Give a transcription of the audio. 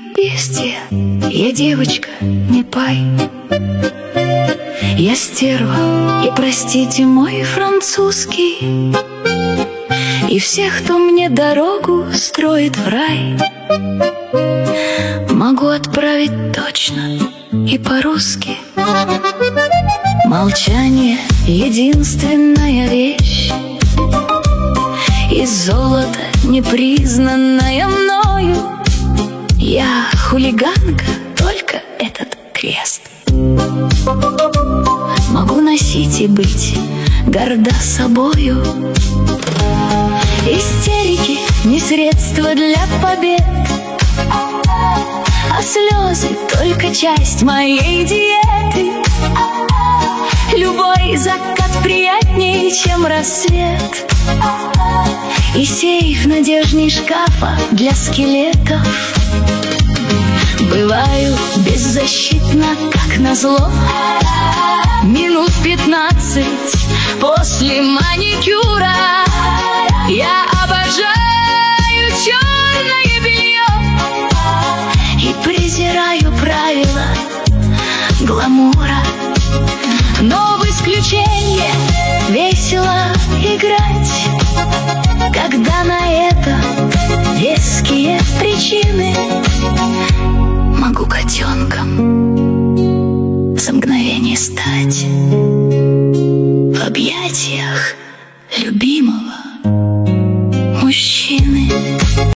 бестия, я девочка, не пай. Я стерва, и простите мой французский, и всех, кто мне дорогу строит в рай, могу отправить точно и по-русски. Молчание — единственная вещь из золота, непризнанная мною. Я хулиганка, только этот крест могу носить и быть горда собою. Истерики не средство для побед, а слезы только часть моей диеты. Любой закат приятнее, чем рассвет, и сейф надежней шкафа для скелетов. Бываю беззащитна, как назло, минут 15 после маникюра. Я обожаю черное белье и презираю правила гламура. Но в исключение весело играть, когда на это веские причины.